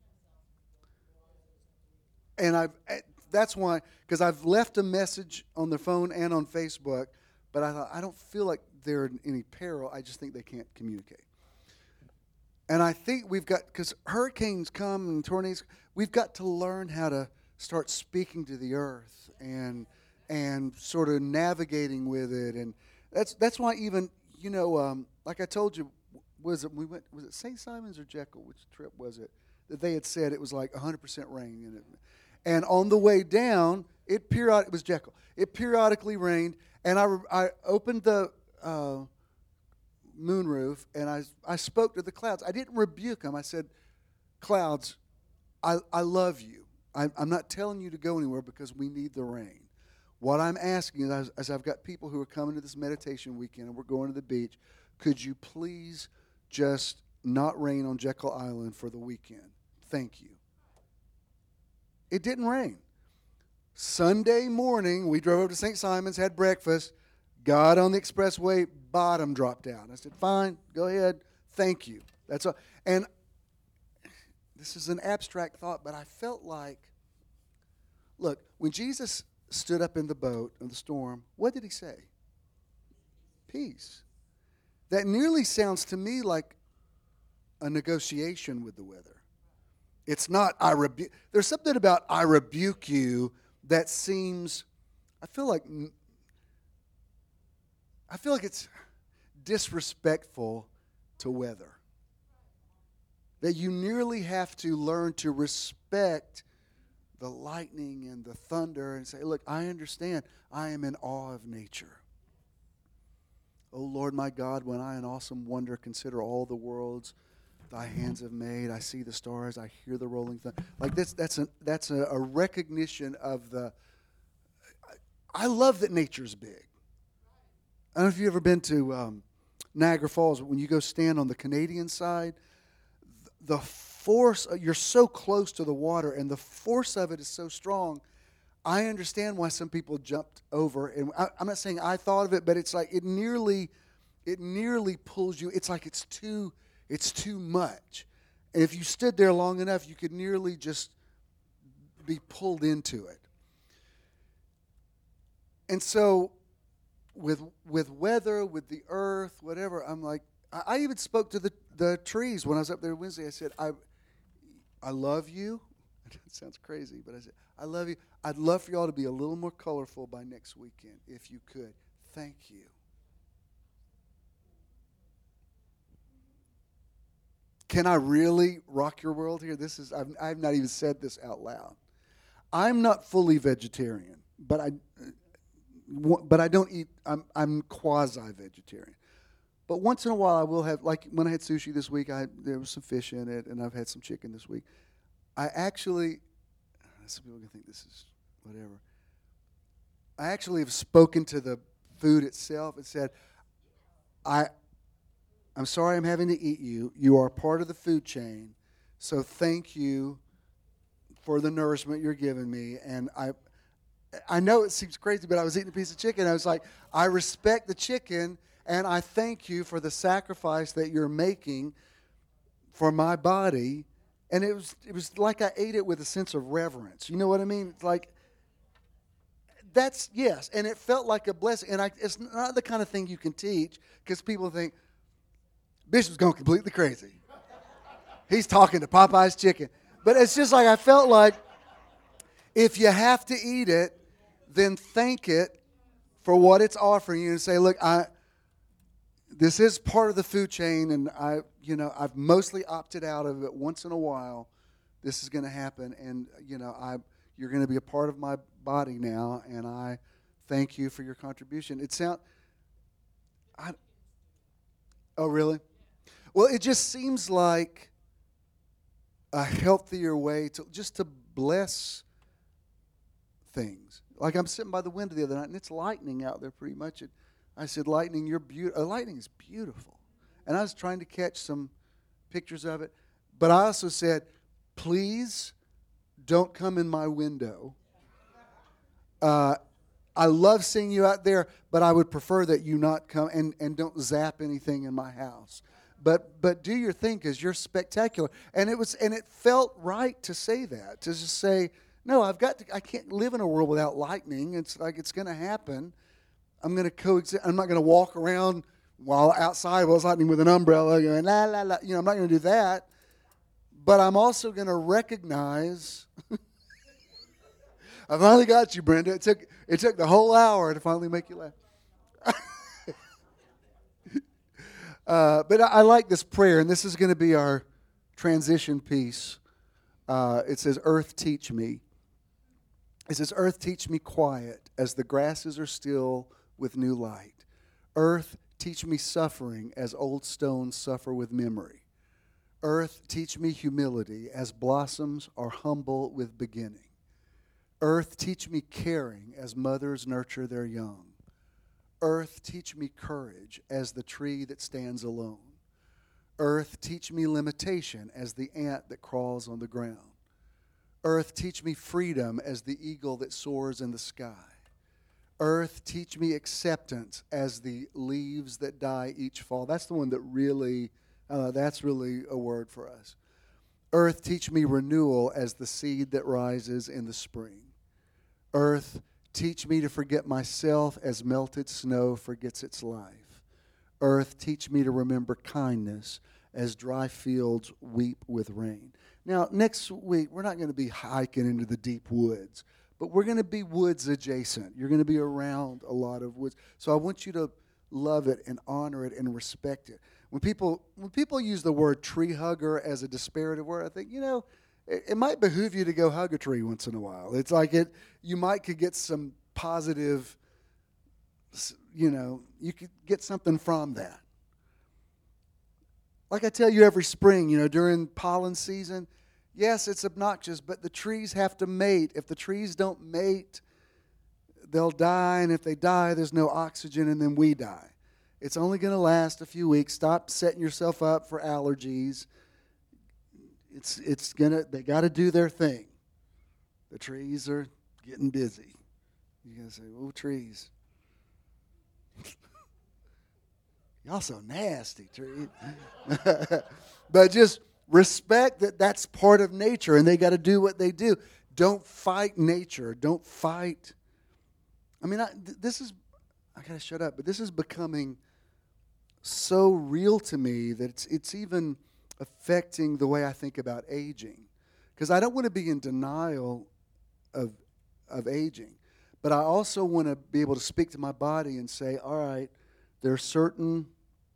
And I've that's why because I've left a message on their phone and on Facebook. But I thought I don't feel like they're in any peril. I just think they can't communicate. And I think we've got because hurricanes come and tornadoes. We've got to learn how to start speaking to the earth and. and sort of navigating with it, and that's that's why even you know, um, like I told you, was it we went was it Saint Simons or Jekyll? Which trip was it that they had said it was like one hundred percent rain in it, and on the way down, it period it was Jekyll. It periodically rained, and I I opened the uh, moonroof and I I spoke to the clouds. I didn't rebuke them. I said, clouds, I I love you. I, I'm not telling you to go anywhere because we need the rain. What I'm asking is, as I've got people who are coming to this meditation weekend and we're going to the beach, could you please just not rain on Jekyll Island for the weekend? Thank you. It didn't rain. Sunday morning, we drove over to Saint Simons, had breakfast, got on the expressway, bottom dropped out. I said, fine, go ahead. Thank you. That's all. And this is an abstract thought, but I felt like, look, when Jesus stood up in the boat in the storm, what did he say? Peace. That nearly sounds to me like a negotiation with the weather. It's not, I rebuke. There's something about I rebuke you that seems I feel like I feel like it's disrespectful to weather. That you nearly have to learn to respect the lightning and the thunder and say, look, I understand. I am in awe of nature. O Lord my God, when I in awesome wonder consider all the worlds thy hands have made, I see the stars, I hear the rolling thunder. Like that's that's a that's a, a recognition of the. I love that nature's big. I don't know if you've ever been to um, Niagara Falls. When you go stand on the Canadian side, the force, you're so close to the water, and the force of it is so strong. I understand why some people jumped over, and I, I'm not saying I thought of it, but it's like it nearly, it nearly pulls you. It's like it's too, it's too much. And if you stood there long enough, you could nearly just be pulled into it. And so, with with weather, with the earth, whatever, I'm like, I, I even spoke to the the trees when I was up there Wednesday. I said, I, I love you. It sounds crazy, but I said, I love you. I'd love for y'all to be a little more colorful by next weekend, if you could. Thank you. Can I really rock your world here? This is I've, I've not even said this out loud. I'm not fully vegetarian, but I, but I don't eat. I'm I'm quasi-vegetarian. But once in a while, I will have, like when I had sushi this week, I there was some fish in it, and I've had some chicken this week. I actually, some people can think this is whatever. I actually have spoken to the food itself and said, I, I'm sorry I'm having to eat you. You are part of the food chain, so thank you for the nourishment you're giving me. And I, I know it seems crazy, but I was eating a piece of chicken. I was like, I respect the chicken. And I thank you for the sacrifice that you're making for my body. And it was it was like I ate it with a sense of reverence. You know what I mean? It's like, that's, yes. And it felt like a blessing. And I, it's not the kind of thing you can teach because people think, Bishop's going completely crazy. He's talking to Popeye's chicken. But it's just like I felt like if you have to eat it, then thank it for what it's offering you and say, look, I... This is part of the food chain, and I, you know, I've mostly opted out of it. Once in a while, this is going to happen, and you know, I, you're going to be a part of my body now, and I thank you for your contribution. It sound, I, oh really? Well, it just seems like a healthier way to just to bless things. Like I'm sitting by the window the other night, and it's lightning out there pretty much. It, I said, lightning, you're beautiful. Uh, lightning is beautiful. And I was trying to catch some pictures of it. But I also said, please don't come in my window. Uh, I love seeing you out there, but I would prefer that you not come and, and don't zap anything in my house. But but do your thing because you're spectacular. And it was and it felt right to say that, to just say, no, I've got to, I can't live in a world without lightning. It's like it's going to happen. I'm going to coexist. I'm not going to walk around while outside while it's lightning with an umbrella going, la, la, la. You know, I'm not going to do that. But I'm also going to recognize, I finally got you, Brenda. It took, it took the whole hour to finally make you laugh. uh, but I, I like this prayer, and this is going to be our transition piece. Uh, it says, Earth, teach me. It says, Earth, teach me quiet as the grasses are still with new light. Earth, teach me suffering as old stones suffer with memory. Earth, teach me humility as blossoms are humble with beginning. Earth, teach me caring as mothers nurture their young. Earth, teach me courage as the tree that stands alone. Earth, teach me limitation as the ant that crawls on the ground. Earth, teach me freedom as the eagle that soars in the sky. Earth, teach me acceptance as the leaves that die each fall. That's the one that really, uh, that's really a word for us. Earth, teach me renewal as the seed that rises in the spring. Earth, teach me to forget myself as melted snow forgets its life. Earth, teach me to remember kindness as dry fields weep with rain. Now, next week, we're not going to be hiking into the deep woods, but we're going to be woods adjacent. You're going to be around a lot of woods. So I want you to love it and honor it and respect it. When people when people use the word tree hugger as a disparative word, I think, you know, it, it might behoove you to go hug a tree once in a while. It's like it you might could get some positive, you know, you could get something from that. Like I tell you every spring, you know, during pollen season, yes, it's obnoxious, but the trees have to mate. If the trees don't mate, they'll die, and if they die, there's no oxygen, and then we die. It's only going to last a few weeks. Stop setting yourself up for allergies. It's it's gonna. They got to do their thing. The trees are getting busy. You're gonna say, "Oh, trees, y'all so nasty, trees." But just respect that that's part of nature, and they got to do what they do. Don't fight nature. Don't fight. I mean, I, th- this is. I gotta shut up. But this is becoming so real to me that it's it's even affecting the way I think about aging, because I don't want to be in denial of of aging, but I also want to be able to speak to my body and say, all right, there are certain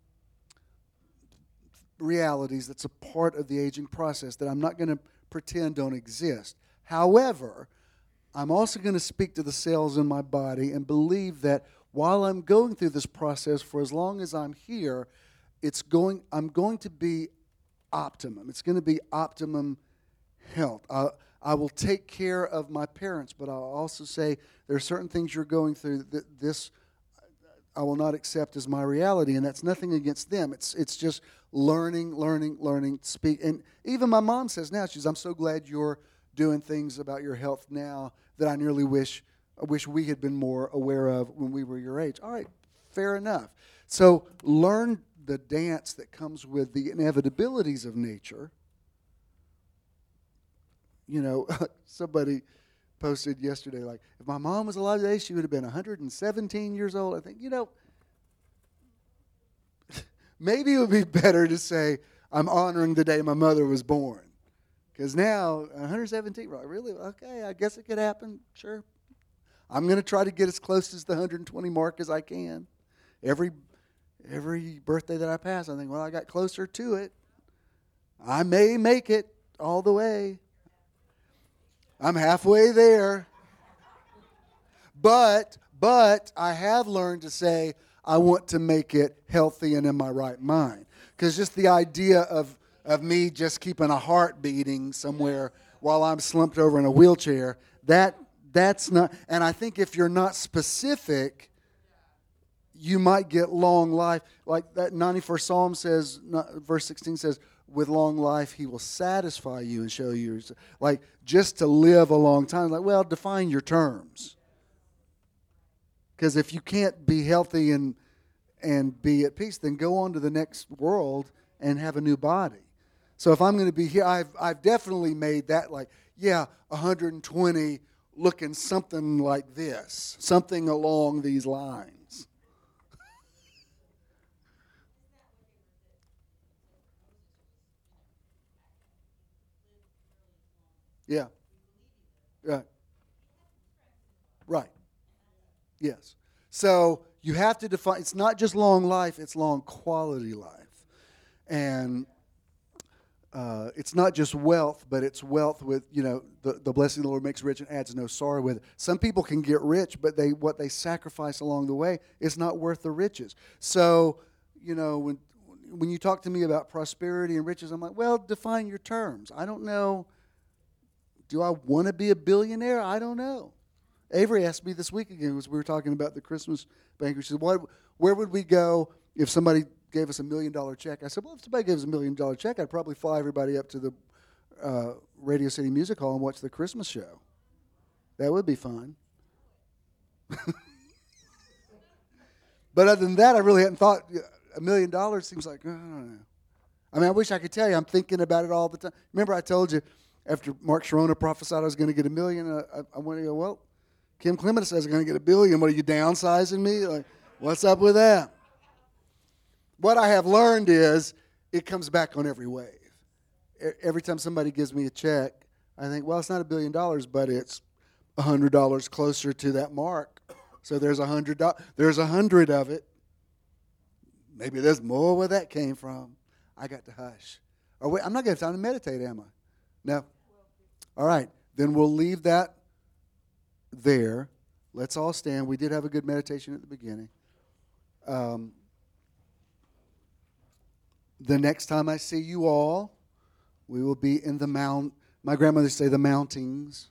realities that's a part of the aging process that I'm not going to pretend don't exist. However, I'm also going to speak to the cells in my body and believe that while I'm going through this process, for as long as I'm here, it's going. I'm going to be optimum. It's going to be optimum health. I, I will take care of my parents, but I'll also say there are certain things you're going through that this I will not accept as my reality, and that's nothing against them. It's it's just learning, learning, learning to speak. And even my mom says now, she's, I'm so glad you're doing things about your health now that I nearly wish I wish we had been more aware of when we were your age. All right, fair enough. So learn the dance that comes with the inevitabilities of nature. You know, somebody posted yesterday, like, if my mom was alive today, she would have been one hundred seventeen years old. I think, you know, maybe it would be better to say, I'm honoring the day my mother was born. Because now, one hundred seventeen, really? Okay, I guess it could happen. Sure. I'm going to try to get as close as the one hundred twenty mark as I can. Every every birthday that I pass, I think, well, I got closer to it. I may make it all the way. I'm halfway there. But, but I have learned to say, I want to make it healthy and in my right mind. Because just the idea of, of me just keeping a heart beating somewhere while I'm slumped over in a wheelchair, that that's not, and I think if you're not specific, you might get long life. Like that ninety-first Psalm says, verse sixteen says, with long life he will satisfy you and show you. Like, just to live a long time. Like, well, define your terms. Because if you can't be healthy and and be at peace, then go on to the next world and have a new body. So if I'm going to be here, I've I've definitely made that, like, yeah, one hundred twenty looking something like this, something along these lines. Yeah. Right. Right. Yes. So you have to define, it's not just long life, it's long quality life. And uh, it's not just wealth, but it's wealth with, you know, the, the blessing of the Lord makes rich and adds no sorrow with it. Some people can get rich, but they what they sacrifice along the way is not worth the riches. So, you know, when when you talk to me about prosperity and riches, I'm like, well, define your terms. I don't know. Do I want to be a billionaire? I don't know. Avery asked me this week again, as we were talking about the Christmas banquet. She said, what, where would we go if somebody gave us a million dollar check? I said, well, if somebody gave us a million dollar check, I'd probably fly everybody up to the uh, Radio City Music Hall and watch the Christmas show. That would be fun. But other than that, I really hadn't thought. A million dollars seems like, I don't know. I mean, I wish I could tell you. I'm thinking about it all the time. Remember I told you after Mark Sharona prophesied I was going to get a million, I, I, I went to go, well, Kim Clement says I'm going to get a billion. What, are you downsizing me? Like, what's up with that? What I have learned is it comes back on every wave. Every time somebody gives me a check, I think, well, it's not a billion dollars, but it's one hundred dollars closer to that mark. So there's a hundred do- there's a hundred of it. Maybe there's more where that came from. I got to hush. Or wait, I'm not going to have time to meditate, am I? No. All right. Then we'll leave that there. Let's all stand. We did have a good meditation at the beginning. Um, the next time I see you all, we will be in the mount. My grandmother used to say the mountings.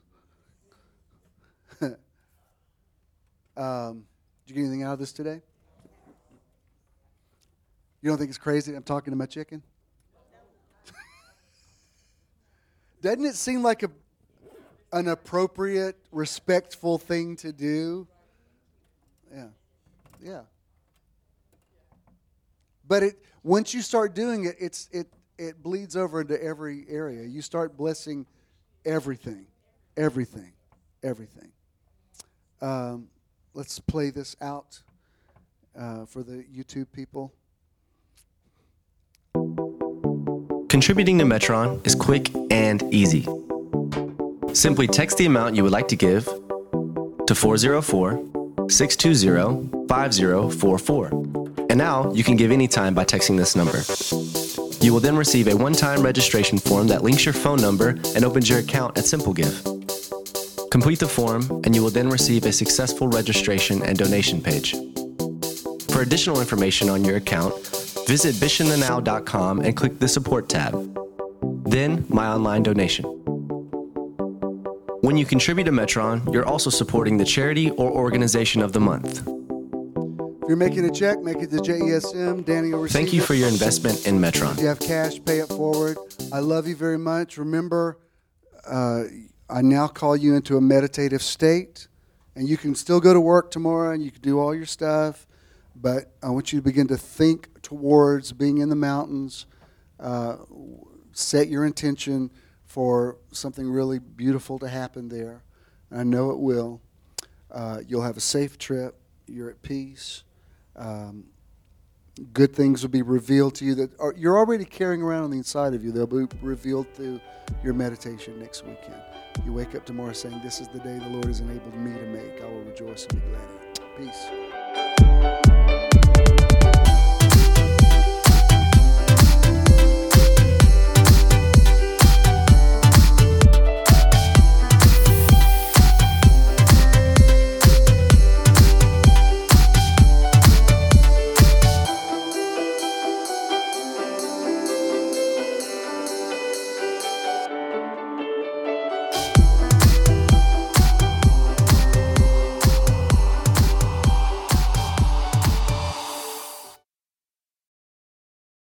um, did you get anything out of this today? You don't think it's crazy that I'm talking to my chicken? Doesn't it seem like a an appropriate, respectful thing to do? Yeah. Yeah. But it once you start doing it, it's it it bleeds over into every area. You start blessing everything. Everything. Everything. Um, let's play this out uh, for the YouTube people. Contributing to Metron is quick and easy. Simply text the amount you would like to give to four zero four, six two zero, five zero four four. And now you can give anytime by texting this number. You will then receive a one-time registration form that links your phone number and opens your account at SimpleGive. Complete the form and you will then receive a successful registration and donation page. For additional information on your account, visit bish in the now dot com and click the Support tab. Then, My Online Donation. When you contribute to Metron, you're also supporting the charity or organization of the month. If you're making a check, make it to J E S M. Danny will receive Thank you it. for your investment in Metron. If you have cash, pay it forward. I love you very much. Remember, uh, I now call you into a meditative state, and you can still go to work tomorrow, and you can do all your stuff. But I want you to begin to think towards being in the mountains. Uh, set your intention for something really beautiful to happen there. I know it will. Uh, you'll have a safe trip. You're at peace. Um, good things will be revealed to you that are, you're already carrying around on the inside of you. They'll be revealed through your meditation next weekend. You wake up tomorrow saying, "This is the day the Lord has enabled me to make. I will rejoice and be glad in it." Peace.